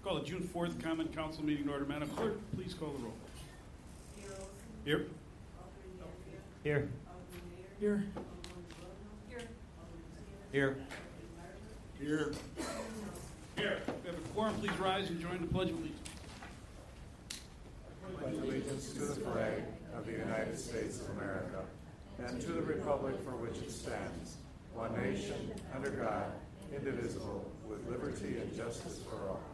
Call the June 4th Common Council meeting to order. Madam Clerk, please call the roll. Here. Here. Here. Here. Here. Here. We have a quorum. Please rise and join the Pledge of Allegiance. I pledge allegiance to the flag of the United States of America and to the republic for which it stands, one nation, under God, indivisible, with liberty and justice for all.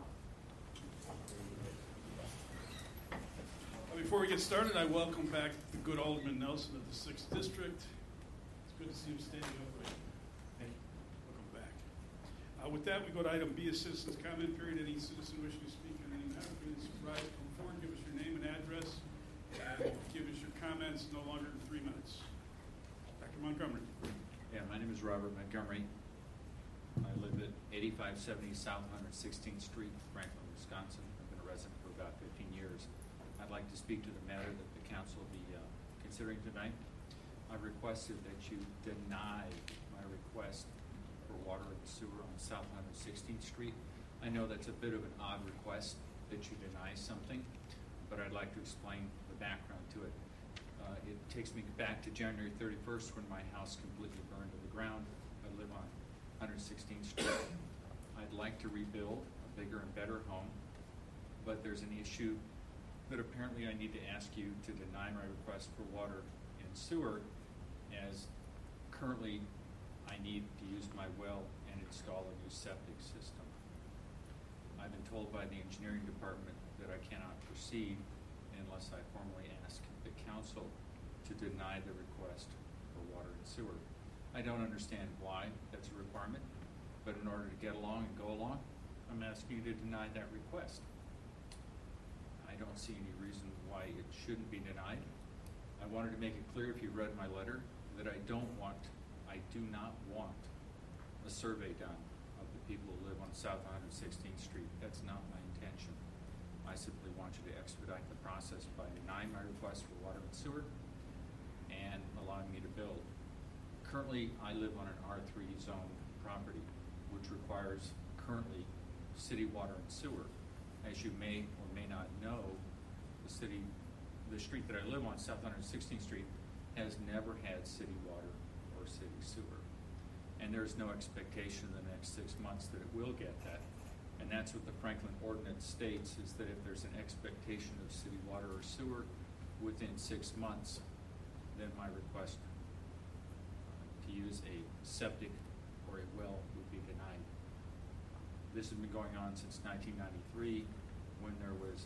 Before we get started, I welcome back the good Alderman Nelson of the 6th District. It's good to see him standing upright. Thank you. Welcome back. With that, we go to item B, a citizen's comment period. Any citizen wishing to speak on any matter, please rise, come forward, give us your name and address, and give us your comments no longer than 3 minutes. Dr. Montgomery. Yeah, my name is Robert Montgomery. I live at 8570 South 116th Street, Franklin, Wisconsin. I've been a resident for about 15 years. I'd like to speak to the matter that the council will be considering tonight. I requested that you deny my request for water and sewer on South 116th Street. I know that's a bit of an odd request that you deny something, but I'd like to explain the background to it. It takes me back to January 31st when my house completely burned to the ground. I live on 116th Street. I'd like to rebuild a bigger and better home, but there's an issue that apparently I need to ask you to deny my request for water and sewer, as currently I need to use my well and install a new septic system. I've been told by the engineering department that I cannot proceed unless I formally ask the council to deny the request for water and sewer. I don't understand why that's a requirement, but in order to get along and go along, I'm asking you to deny that request. I don't see any reason why it shouldn't be denied. I wanted to make it clear, if you read my letter, that I do not want a survey done of the people who live on South 116th Street. That's not my intention. I simply want you to expedite the process by denying my request for water and sewer and allowing me to build. Currently, I live on an R3 zone property, which requires currently city water and sewer. As you may or may not know, the street that I live on, South 116th Street, has never had city water or city sewer. And there's no expectation in the next 6 months that it will get that. And that's what the Franklin Ordinance states, is that if there's an expectation of city water or sewer within 6 months, then my request to use a septic or a well would be denied. This has been going on since 1993, when there was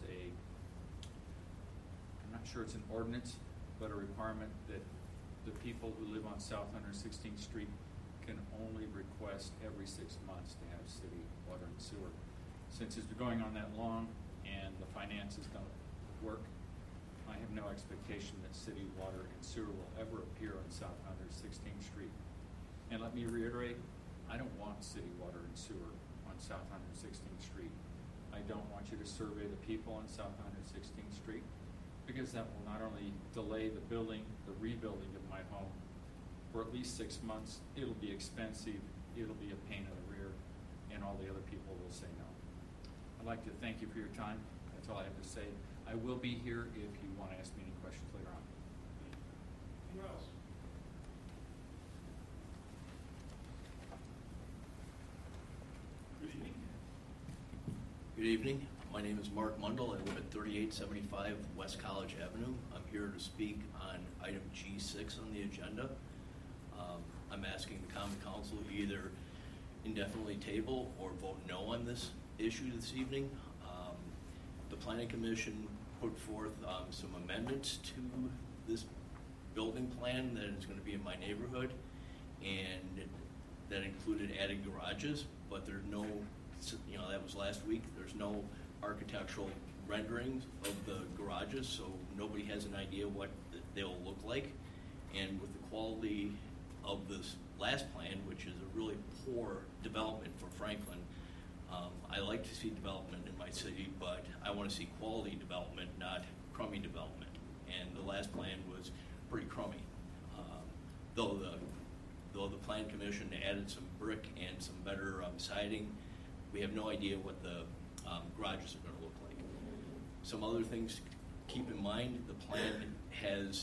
I'm not sure it's an ordinance, but a requirement that the people who live on South 116th Street can only request every 6 months to have city water and sewer. Since it's been going on that long and the finances don't work, I have no expectation that city water and sewer will ever appear on South 116th Street. And let me reiterate, I don't want city water and sewer on South 116th Street. I don't want you to survey the people on South 116th Street, because that will not only delay the rebuilding of my home for at least 6 months, it'll be expensive, it'll be a pain in the rear, and all the other people will say no. I'd like to thank you for your time. That's all I have to say. I will be here if you want to ask me any questions later on. Who else? Good evening. Good evening. My name is Mark Mundell. I live at 3875 West College Avenue. I'm here to speak on item G6 on the agenda. I'm asking the Common Council either indefinitely table or vote no on this issue this evening. The Planning Commission put forth some amendments to this building plan that is going to be in my neighborhood, and that included adding garages, but there's no, that was last week, there's no architectural renderings of the garages, so nobody has an idea what they'll look like. And with the quality of this last plan, which is a really poor development for Franklin, I like to see development in my city, but I want to see quality development, not crummy development. And the last plan was pretty crummy. Though the Plan Commission added some brick and some better siding, we have no idea what the garages are going to look like. Some other things to keep in mind, the plan has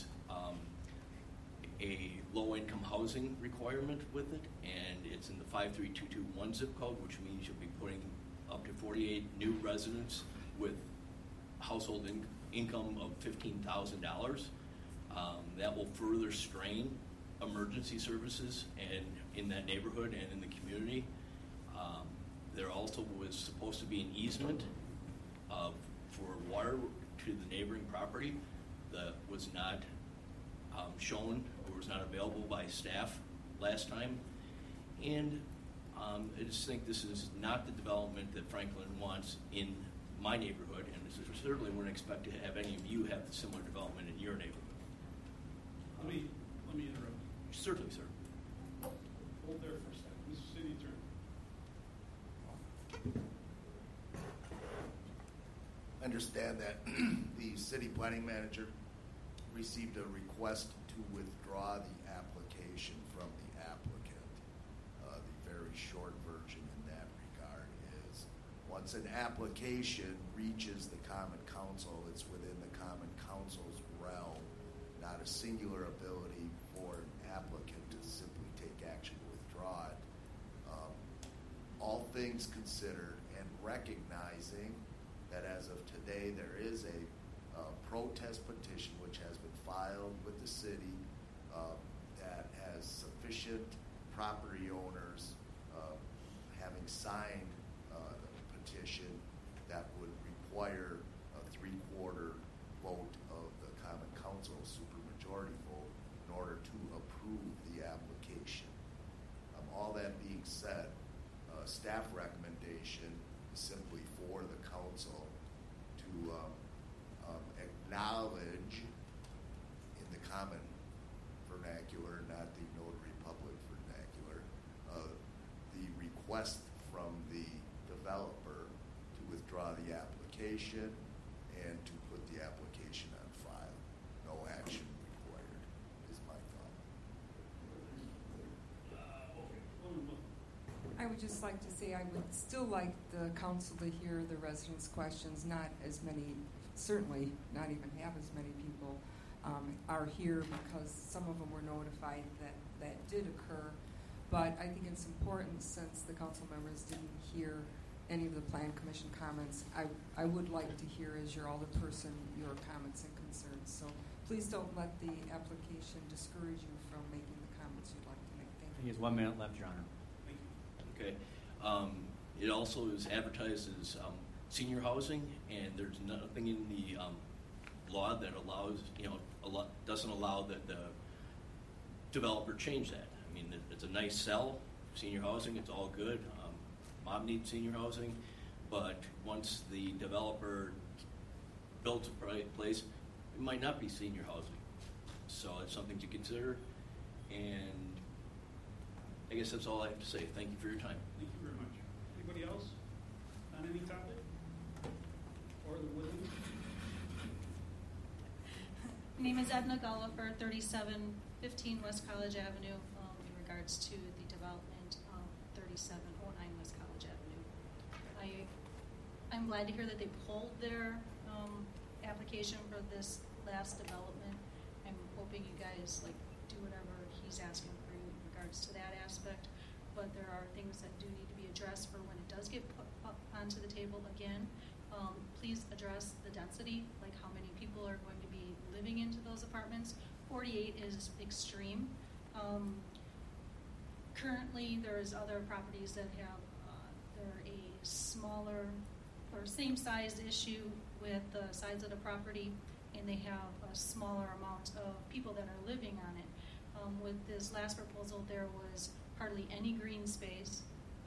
a low-income housing requirement with it, and it's in the 53221 zip code, which means you'll be putting up to 48 new residents with household income of $15,000. That will further strain emergency services and in that neighborhood and in the community. There also was supposed to be an easement for water to the neighboring property that was not shown or was not available by staff last time. And I just think this is not the development that Franklin wants in my neighborhood, and certainly wouldn't expect to have any of you have similar development in your neighborhood. Let me interrupt you. Certainly, sir. Hold there for a second. Mr. City Attorney. I understand that the city planning manager received a request to withdraw the application from the applicant. The very short version in that regard is once an application reaches the Common Council, it's within the Common Council's realm, not a singular ability for an applicant to simply take action to withdraw it. All things considered, and recognizing that as of today there is a protest petition which has been filed with the city that has sufficient property owners having signed the petition that would require a 3/4 vote of the Common Council, supermajority vote, in order to approve the application. All that being said, staff recommendation is simply for the council to acknowledge in the common vernacular, not the notary public vernacular, the request from the developer to withdraw the application and to put the application on file. No action required is my thought. I would just like to say I would still like the council to hear the residents' questions. Not as many, certainly not even half as many people are here because some of them were notified that did occur. But I think it's important, since the council members didn't hear any of the Plan Commission comments, I would like to hear, as your alderperson, your comments and concerns. So please don't let the application discourage you from making the comments you'd like to make. Thank you. He has 1 minute left, Your Honor. Okay. It also is advertised as senior housing, and there's nothing in the law that allows, doesn't allow that the developer change that. I mean, it's a nice sell, senior housing, it's all good. Mom needs senior housing, but once the developer builds a place, it might not be senior housing. So it's something to consider, and I guess that's all I have to say. Thank you for your time. Thank you very much. Anybody else on any topic? Or the willing? My name is Edna Gullifer, 3715 West College Avenue, in regards to the development of 3709 West College Avenue. I'm glad to hear that they pulled their application for this last development. I'm hoping you guys do whatever he's asking for you in regards to that aspect, but there are things that do need to be addressed for when it does get put up onto the table again. Please address the density, like how many people are going to be living into those apartments. 48 is extreme. Currently, there's other properties that have they're a smaller or same-sized issue with the sides of the property, and they have a smaller amount of people that are living on it. With this last proposal, there was hardly any green space.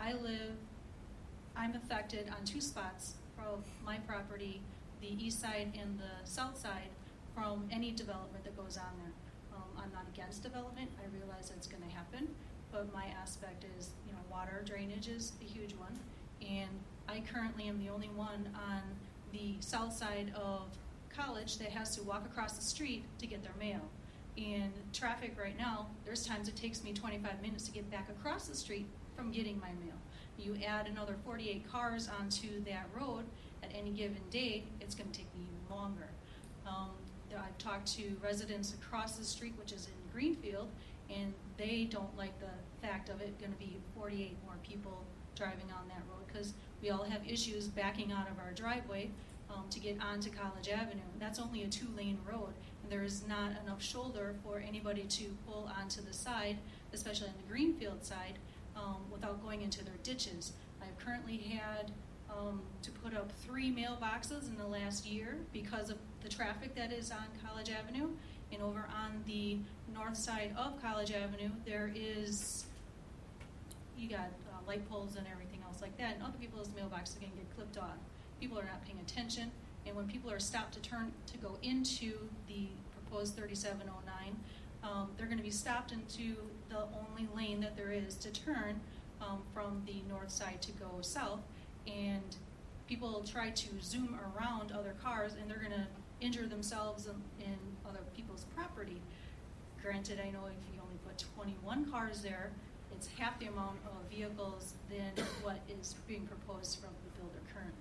I'm affected on 2 spots of my property, the east side and the south side, from any development that goes on there. I'm not against development. I realize that's going to happen, but my aspect is, water drainage is a huge one, and I currently am the only one on the south side of College that has to walk across the street to get their mail. And traffic right now, there's times it takes me 25 minutes to get back across the street from getting my mail. You add another 48 cars onto that road at any given day, it's going to take me even longer. I've talked to residents across the street, which is in Greenfield, and they don't like the fact of it going to be 48 more people driving on that road, because we all have issues backing out of our driveway to get onto College Avenue. That's only a 2-lane road, and there is not enough shoulder for anybody to pull onto the side, especially on the Greenfield side, without going into their ditches. I've currently had to put up 3 mailboxes in the last year because of the traffic that is on College Avenue. And over on the north side of College Avenue, there is, you got light poles and everything else like that, and other people's mailboxes are going to get clipped off. People are not paying attention, and when people are stopped to turn to go into the proposed 3709, they're going to be stopped into the only lane that there is to turn from the north side to go south, and people try to zoom around other cars, and they're going to injure themselves in other people's property. Granted, I know if you only put 21 cars there, it's half the amount of vehicles than what is being proposed from the builder currently.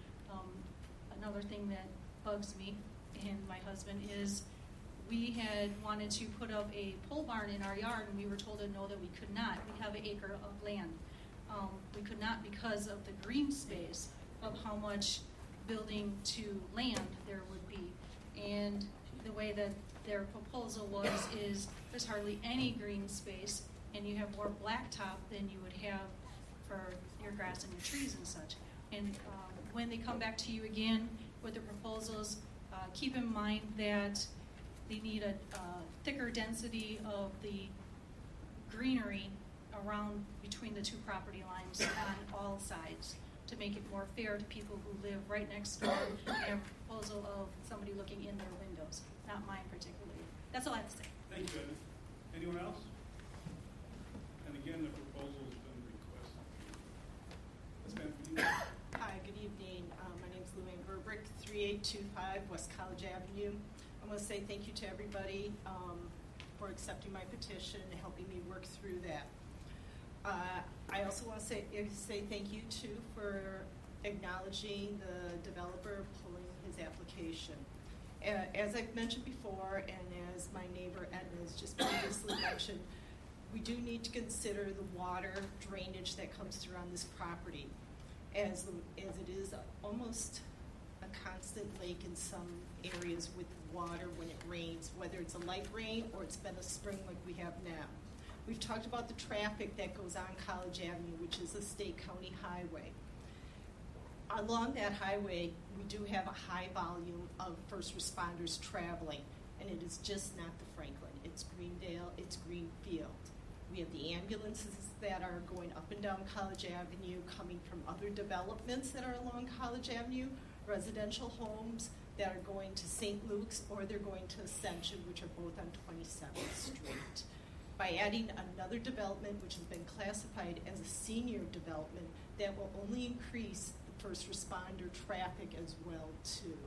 Another thing that bugs me and my husband is we had wanted to put up a pole barn in our yard, and we were told no, that we could not. We have an acre of land. We could not because of the green space of how much building to land there would be. And the way that their proposal is there's hardly any green space, and you have more blacktop than you would have for your grass and your trees and such. And when they come back to you again with the proposals, keep in mind that they need a thicker density of the greenery around between the 2 property lines on all sides to make it more fair to people who live right next door, and a proposal of somebody looking in their windows, not mine particularly. That's all I have to say. Thank you, Edna. Anyone else? And again, the proposal has been requested. Ms. Manfredini. Hi, good evening. My name is Luann Gerbrick, 3825 West College Avenue. I want to say thank you to everybody for accepting my petition and helping me work through that. I also want to say thank you, too, for acknowledging the developer pulling his application. As I've mentioned before, and as my neighbor Edna has just previously mentioned, we do need to consider the water drainage that comes through on this property, as it is almost a constant lake in some areas with water when it rains, whether it's a light rain or it's been a spring like we have now. We've talked about the traffic that goes on College Avenue, which is a state-county highway. Along that highway, we do have a high volume of first responders traveling, and it is just not the Franklin. It's Greendale, it's Greenfield. We have the ambulances that are going up and down College Avenue, coming from other developments that are along College Avenue, residential homes that are going to St. Luke's, or they're going to Ascension, which are both on 27th Street. By adding another development, which has been classified as a senior development, that will only increase the first responder traffic as well, too.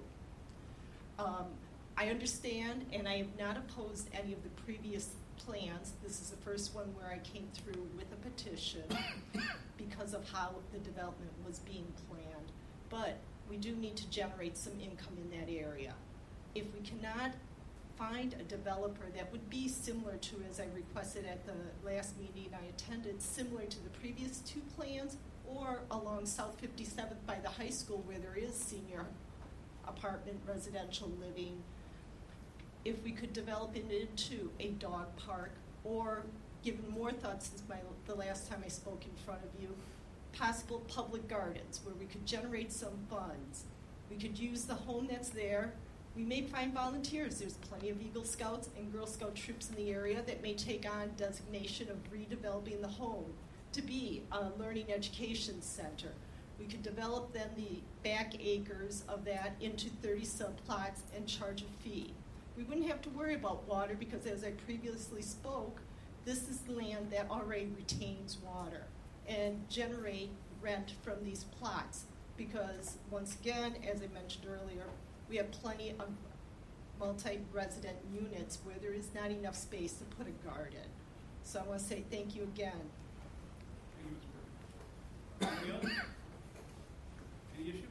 I understand, and I have not opposed any of the previous plans. This is the first one where I came through with a petition because of how the development was being planned. But we do need to generate some income in that area. If we cannot find a developer that would be similar to, as I requested at the last meeting I attended, similar to the previous 2 plans, or along South 57th by the high school where there is senior apartment residential living, if we could develop it into a dog park, or given more thought since the last time I spoke in front of you, possible public gardens where we could generate some funds. We could use the home that's there. We may find volunteers. There's plenty of Eagle Scouts and Girl Scout troops in the area that may take on designation of redeveloping the home to be a learning education center. We could develop then the back acres of that into 30 subplots and charge a fee. We wouldn't have to worry about water because, as I previously spoke, this is land that already retains water, and generate rent from these plots because, once again, as I mentioned earlier, we have plenty of multi-resident units where there is not enough space to put a garden. So I want to say thank you again. Thank you, Ms. Burke. Anything else? Any issue?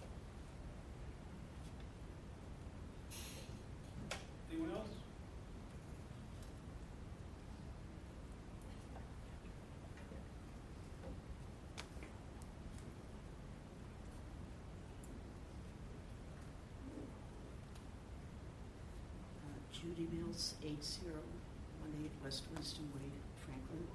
Anyone else? Judy Mills, 8018 West Winston Way, Franklin.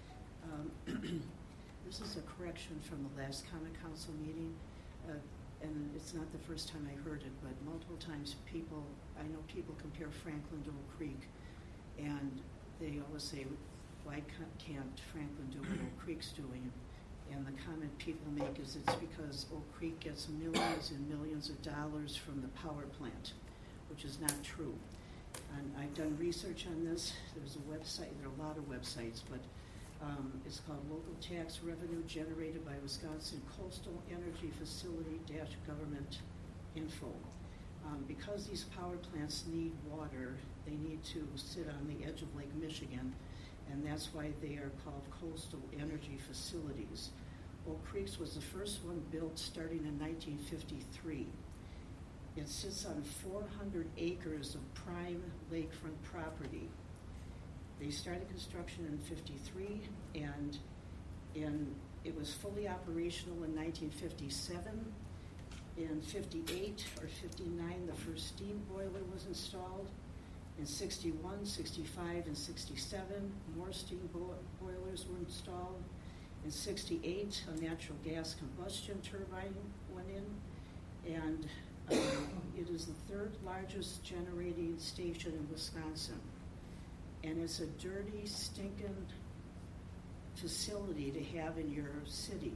This is a correction from the last Common Council meeting, and it's not the first time I heard it, but multiple times I know people compare Franklin to Oak Creek, and they always say, why can't Franklin do what Oak Creek's doing? And the comment people make is it's because Oak Creek gets millions and millions of dollars from the power plant, which is not true. And I've done research on this. There's a website, there are a lot of websites, but it's called Local Tax Revenue Generated by Wisconsin Coastal Energy Facility-Government Info. Because these power plants need water, they need to sit on the edge of Lake Michigan, and that's why they are called coastal energy facilities. Oak Creek's was the first one built starting in 1953. It sits on 400 acres of prime lakefront property. They started construction in 53, and it was fully operational in 1957. In 58 or 59, the first steam boiler was installed. In 61, 65, and 67, more steam boilers were installed. In 68, a natural gas combustion turbine went in, and it is the third largest generating station in Wisconsin. And it's a dirty, stinking facility to have in your city.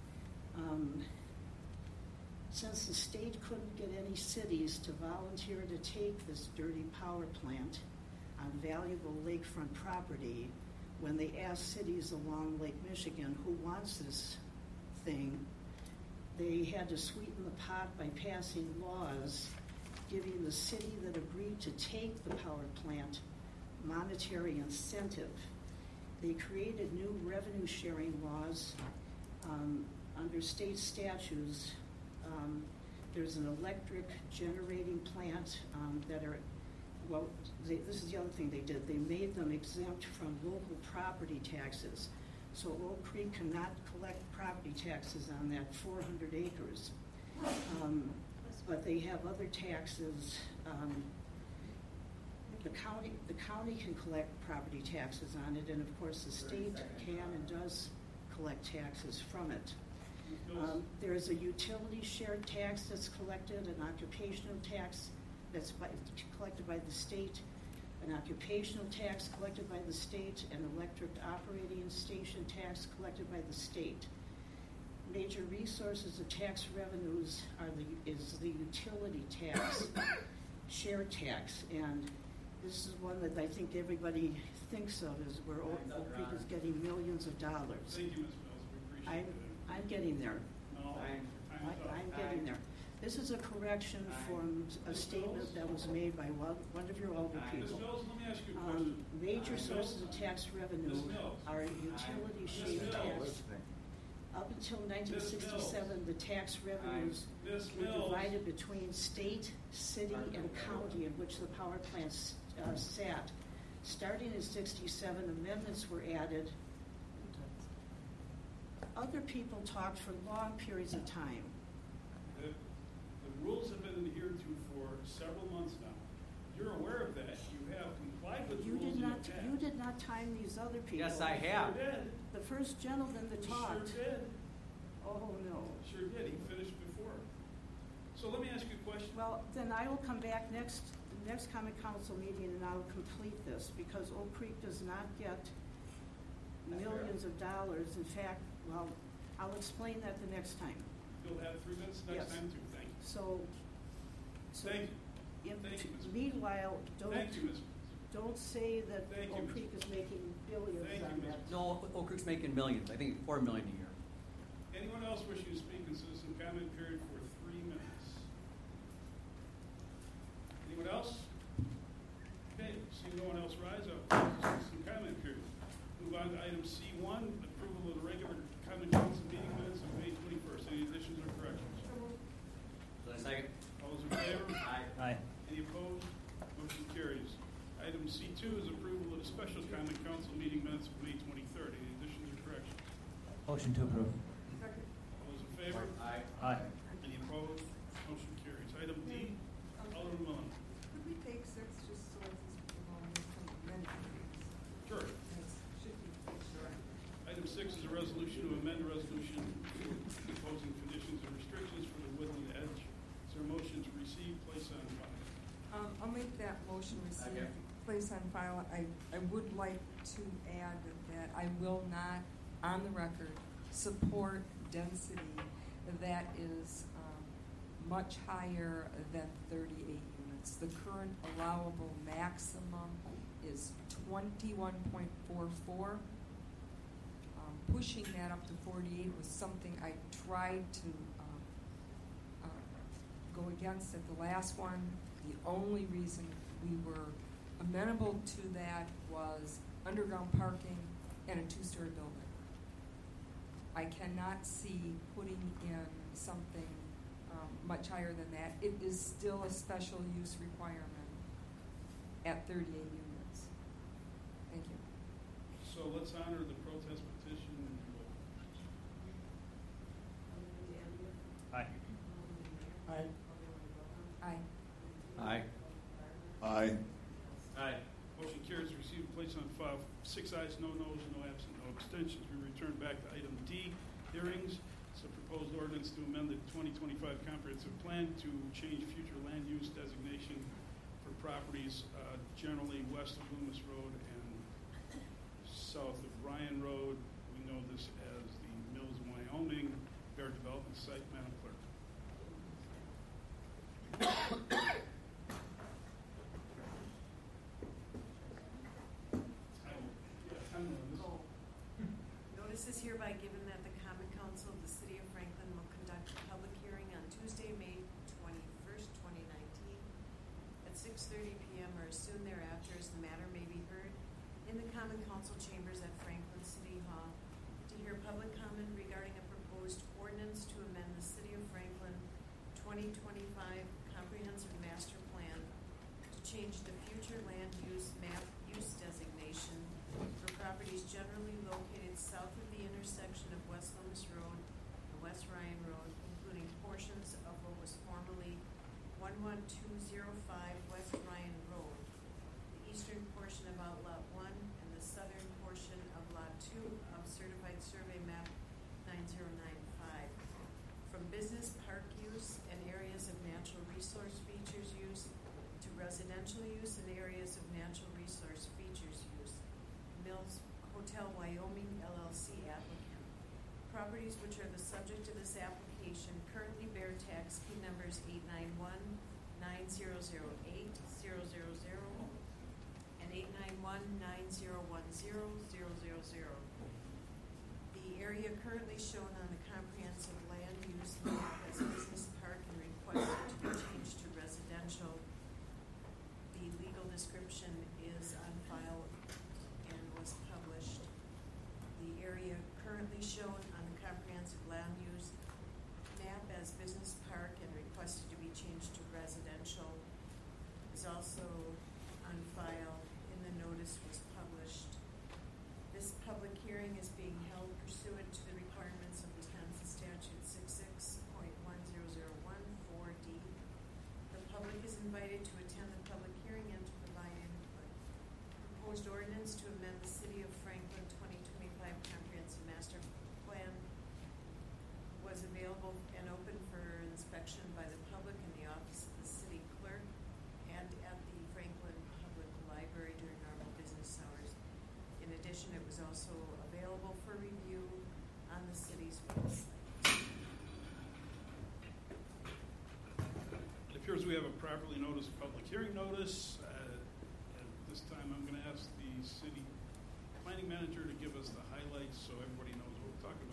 Since the state couldn't get any cities to volunteer to take this dirty power plant on valuable lakefront property, when they asked cities along Lake Michigan who wants this thing, they had to sweeten the pot by passing laws giving the city that agreed to take the power plant monetary incentive. They created new revenue sharing laws under state statutes. There's an electric generating plant this is the other thing they did. They made them exempt from local property taxes. So Oak Creek cannot collect property taxes on that 400 acres. But they have other taxes. The county can collect property taxes on it, and of course the state can and does collect taxes from it. There's a utility shared tax that's collected, an occupational tax that's collected by the state, an occupational tax collected by the state, an electric operating station tax collected by the state. Major resources of tax revenues is the utility tax, share tax, and this is one that I think everybody thinks of is where Oak Creek is getting millions of dollars. Thank you, Ms. Mills. We appreciate that. I'm getting there. No, I'm getting there. This is a correction from a statement that was made by one of your older Ms. people. Mills, let me ask you a question. Major sources of tax revenue are utility share tax. Up until 1967, the tax revenues were divided between state, city, and county in which the power plants sat. Starting in 67, amendments were added. Other people talked for long periods of time. The rules have been adhered to for several months now. You're aware of that. You have complied with the rules. You did not time these other people. Yes, I have. Sure did. The first gentleman that talked. Sure did. Oh, no. Sure did. He finished before. So let me ask you a question. Well, then I will come back next Common Council meeting and I'll complete this because Oak Creek does not get millions of dollars. In fact, well, I'll explain that the next time. You'll have 3 minutes next Yes. time too. Thank you. So Thank you. Thank you, Ms. Meanwhile, Thank you, Ms. don't say that Thank you, Oak Ms. Creek is making billions Thank you, on Ms. that. No, Oak Creek's making millions. I think $4 million a year. Anyone else wishing to speak in citizen comment period for 3 minutes? Anyone else? Okay, seeing no one else rise up, citizen comment period. Move on to item C1, approval of the regular common council meeting minutes Aye. Any opposed? Motion carries. Item C2 is approval of the special common council meeting minutes of May 23rd. Any additions or corrections? Motion to approve. All those in favor? Aye. Any opposed? Motion carries. Item D, Alderman Mullen. Could we take 6 just so it's amended? Sure. Should be sure. Item 6 is a resolution to amend a resolution imposing conditions and restrictions for the Woodland Edge. Is there a motion to receive, place on file? I'll make that motion, receive, Second. place on file. I would like to add that I will not, on the record, support density that is much higher than 38 units. The current allowable maximum is 21.44. Pushing that up to 48 was something I tried to go against at the last one. The only reason we were amenable to that was underground parking and a 2-story building. I cannot see putting in something much higher than that. It is still a special use requirement at 38 units. Thank you. So let's honor the protest petition and vote. Aye. Aye. Aye. Aye. Aye. Motion carries to receive and place on file. 6 ayes, no noes, no absent, no abstentions. We return back to item D, hearings. It's a proposed ordinance to amend the 2025 comprehensive plan to change future land use designation for properties generally west of Loomis Road and south of Ryan Road. We know this as the Mills, Wyoming Bear Development Site. Madam Clerk. Notice is hereby given that the Common Council of the City of Franklin will conduct a public hearing on Tuesday, May 21st, 2019 at 6:30 p.m. or as soon thereafter as the matter may be heard in the Common Council chambers at Franklin City Hall to hear public comment regarding a proposed ordinance to amend the City of Franklin 2025 Comprehensive Master Plan to change the future land use map use designation for properties generally located south of the intersection of West Loomis Road and West Ryan Road, including portions of what was formerly 11205 West Ryan Road, the eastern portion of Outlot 1, and the southern portion of Lot 2 of Certified Survey Map 9095. From business park use and areas of natural resource features use to residential use and areas of natural resource features use. Mills Hotel Wyoming LLC applicant. Properties which are the subject of this application currently bear tax key numbers 891-9008-000 and 891-9010-000. The area currently shown on the comprehensive land use map as business park and requested to be changed to residential. The legal description is on file and was published. The area currently shown on the comprehensive land use map as business park and requested to be changed to residential is also on file and the notice was published. This public hearing is being held pursuant to the requirements of Wisconsin Statute 66.10014D. The public is invited to attend the public hearing and to provide input. Proposed ordinance to amend the City of Franklin 2025 Comprehensive Master Plan was available and open for inspection by the public in the office of the city clerk and at the Franklin Public Library during normal business hours. In addition, it was also available for review on the city's website. It appears we have a properly noticed public hearing notice. At this time, I'm going to ask the city planning manager to give us the highlights so everybody knows what we're talking about.